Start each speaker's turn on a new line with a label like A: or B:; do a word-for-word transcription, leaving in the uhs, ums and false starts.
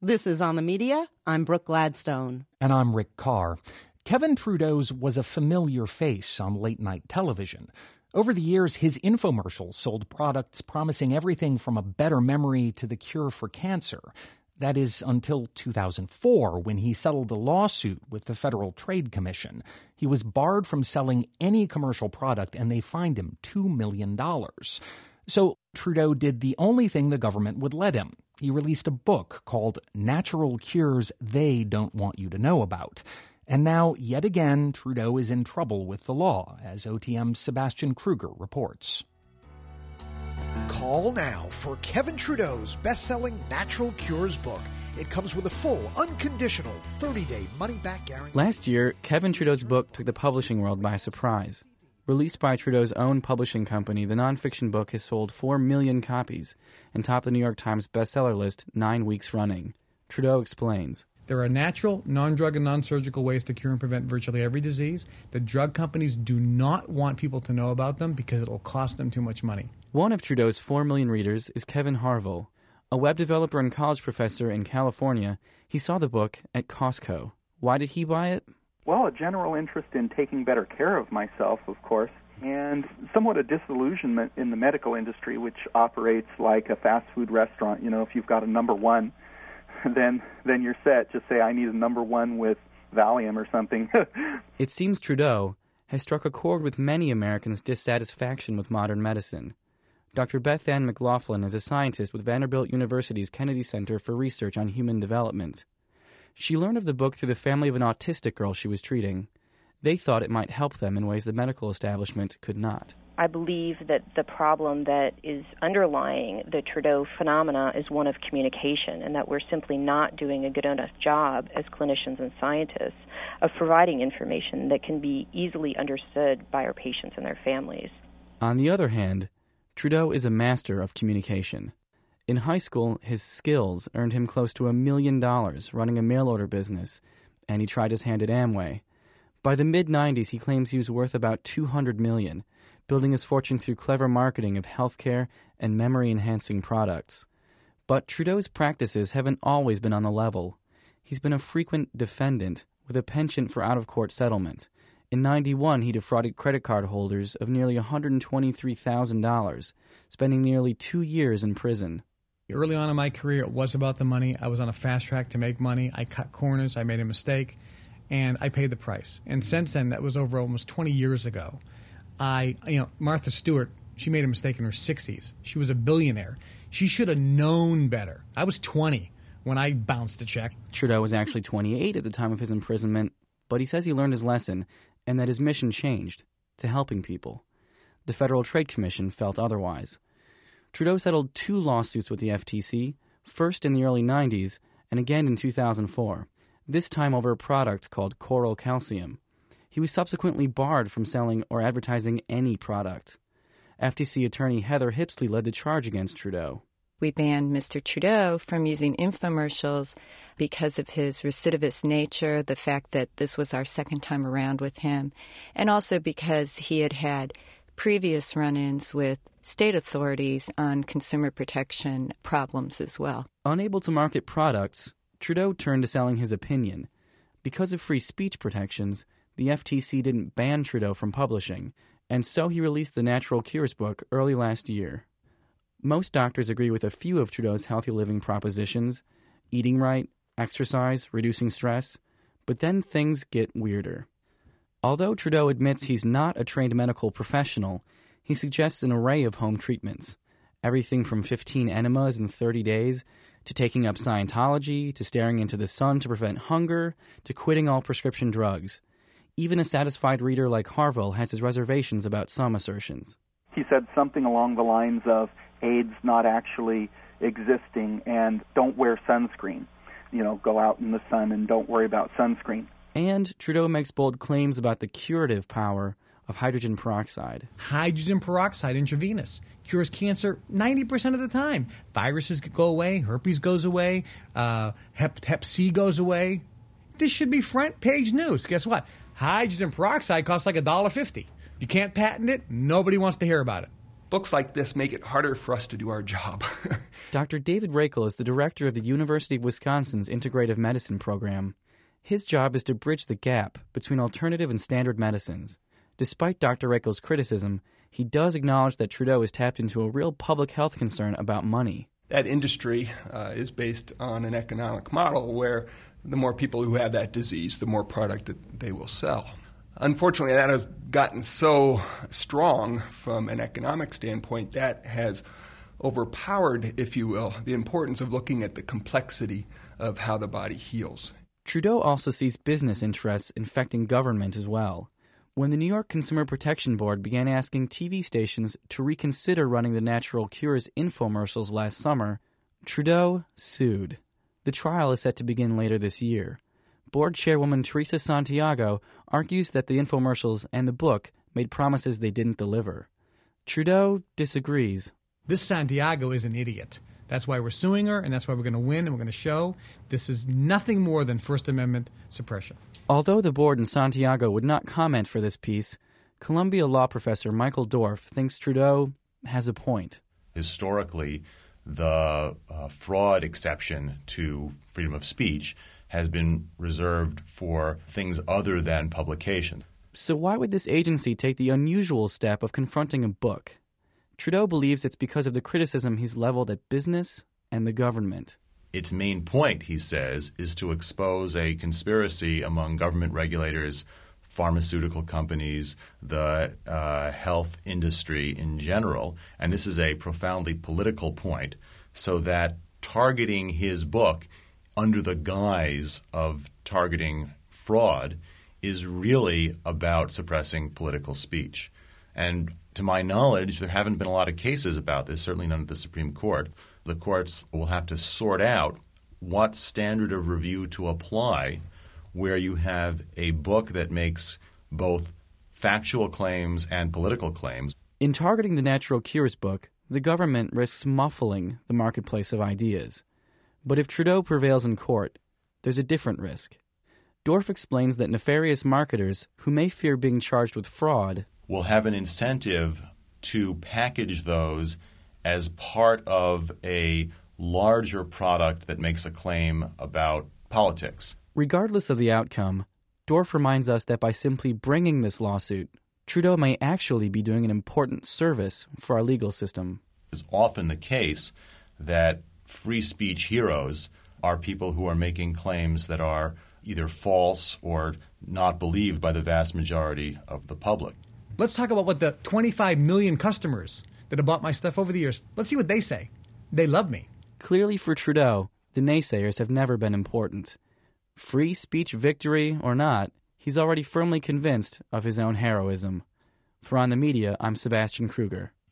A: This is On the Media. I'm Brooke Gladstone.
B: And I'm Rick Carr. Kevin Trudeau's was a familiar face on late-night television. Over the years, his infomercials sold products promising everything from a better memory to the cure for cancer. That is until two thousand four, when he settled a lawsuit with the Federal Trade Commission. He was barred from selling any commercial product, and they fined him two million dollars. So Trudeau did the only thing the government would let him. He released a book called Natural Cures They Don't Want You to Know About. And now, yet again, Trudeau is in trouble with the law, as O T M's Sebastian Kruger reports.
C: Call now for Kevin Trudeau's best-selling Natural Cures book. It comes with a full, unconditional thirty-day money-back guarantee.
D: Last year, Kevin Trudeau's book took the publishing world by surprise. Released by Trudeau's own publishing company, the nonfiction book has sold four million copies and topped the New York Times bestseller list nine weeks running. Trudeau explains.
E: There are natural, non-drug and non-surgical ways to cure and prevent virtually every disease. The drug companies do not want people to know about them because it will cost them too much money.
D: One of Trudeau's four million readers is Kevin Harville. A web developer and college professor in California, he saw the book at Costco. Why did he buy it?
F: Well, a general interest in taking better care of myself, of course, and somewhat a disillusionment in the medical industry, which operates like a fast food restaurant. You know, if you've got a number one, then then you're set. Just say, I need a number one with Valium or something.
D: It seems Trudeau has struck a chord with many Americans' dissatisfaction with modern medicine. Doctor Beth Ann McLaughlin is a scientist with Vanderbilt University's Kennedy Center for Research on Human Development. She learned of the book through the family of an autistic girl she was treating. They thought it might help them in ways the medical establishment could not.
G: I believe that the problem that is underlying the Trudeau phenomena is one of communication, and that we're simply not doing a good enough job as clinicians and scientists of providing information that can be easily understood by our patients and their families.
D: On the other hand, Trudeau is a master of communication. In high school, his skills earned him close to a million dollars running a mail-order business, and he tried his hand at Amway. By the mid nineties, he claims he was worth about two hundred million dollars, building his fortune through clever marketing of healthcare and memory-enhancing products. But Trudeau's practices haven't always been on the level. He's been a frequent defendant with a penchant for out-of-court settlement. In ninety-one, he defrauded credit card holders of nearly one hundred twenty-three thousand dollars, spending nearly two years in prison.
E: Early on in my career, it was about the money. I was on a fast track to make money. I cut corners. I made a mistake, and I paid the price. And since then, that was over almost twenty years ago. I, you know, Martha Stewart, she made a mistake in her sixties. She was a billionaire. She should have known better. I was twenty when I bounced a check.
D: Trudeau was actually twenty-eight at the time of his imprisonment, but he says he learned his lesson and that his mission changed to helping people. The Federal Trade Commission felt otherwise. Trudeau settled two lawsuits with the F T C, first in the early nineties and again in two thousand four, this time over a product called Coral Calcium. He was subsequently barred from selling or advertising any product. F T C attorney Heather Hipsley led the charge against Trudeau.
H: We banned Mister Trudeau from using infomercials because of his recidivist nature, the fact that this was our second time around with him, and also because he had had previous run-ins with state authorities on consumer protection problems as well.
D: Unable to market products, Trudeau turned to selling his opinion. Because of free speech protections, the F T C didn't ban Trudeau from publishing, and so he released the Natural Cures book early last year. Most doctors agree with a few of Trudeau's healthy living propositions: eating right, exercise, reducing stress. But then things get weirder. Although Trudeau admits he's not a trained medical professional, he suggests an array of home treatments. Everything from fifteen enemas in thirty days, to taking up Scientology, to staring into the sun to prevent hunger, to quitting all prescription drugs. Even a satisfied reader like Harville has his reservations about some assertions.
F: He said something along the lines of AIDS not actually existing and don't wear sunscreen. You know, go out in the sun and don't worry about sunscreen.
D: And Trudeau makes bold claims about the curative power of hydrogen peroxide.
E: Hydrogen peroxide intravenous cures cancer ninety percent of the time. Viruses go away, herpes goes away, uh, hep, hep C goes away. This should be front page news. Guess what? Hydrogen peroxide costs like one dollar fifty. You can't patent it. Nobody wants to hear about it.
I: books like this make it harder for us to do our job.
D: Doctor David Rakel is the director of the University of Wisconsin's Integrative Medicine program. His job is to bridge the gap between alternative and standard medicines. Despite Doctor Rakel's criticism, he does acknowledge that Trudeau has tapped into a real public health concern about money.
I: That industry uh, is based on an economic model where the more people who have that disease, the more product that they will sell. Unfortunately, that has gotten so strong from an economic standpoint that has overpowered, if you will, the importance of looking at the complexity of how the body heals.
D: Trudeau also sees business interests infecting government as well. When the New York Consumer Protection Board began asking T V stations to reconsider running the Natural Cures infomercials last summer, Trudeau sued. The trial is set to begin later this year. Board chairwoman Teresa Santiago argues that the infomercials and the book made promises they didn't deliver. Trudeau disagrees.
E: This Santiago is an idiot. That's why we're suing her, and that's why we're going to win, and we're going to show this is nothing more than First Amendment suppression.
D: Although the board and Santiago would not comment for this piece, Columbia law professor Michael Dorf thinks Trudeau has a point.
J: Historically, the uh, fraud exception to freedom of speech has been reserved for things other than publication.
D: So why would this agency take the unusual step of confronting a book? Trudeau believes it's because of the criticism he's leveled at business and the government.
J: Its main point, he says, is to expose a conspiracy among government regulators, pharmaceutical companies, the uh, health industry in general, and this is a profoundly political point, so that targeting his book under the guise of targeting fraud is really about suppressing political speech. And to my knowledge, there haven't been a lot of cases about this, certainly none at the Supreme Court. The courts will have to sort out what standard of review to apply where you have a book that makes both factual claims and political claims.
D: In targeting the Natural Cures book, the government risks muffling the marketplace of ideas. But if Trudeau prevails in court, there's a different risk. Dorf explains that nefarious marketers who may fear being charged with fraud
J: will have an incentive to package those as part of a larger product that makes a claim about politics.
D: Regardless of the outcome, Dorf reminds us that by simply bringing this lawsuit, Trudeau may actually be doing an important service for our legal system.
J: It's often the case that free speech heroes are people who are making claims that are either false or not believed by the vast majority of the public.
E: Let's talk about what the twenty-five million customers that have bought my stuff over the years, let's see what they say. They love me.
D: Clearly for Trudeau, the naysayers have never been important. Free speech victory or not, he's already firmly convinced of his own heroism. For On the Media, I'm Sebastian Kruger.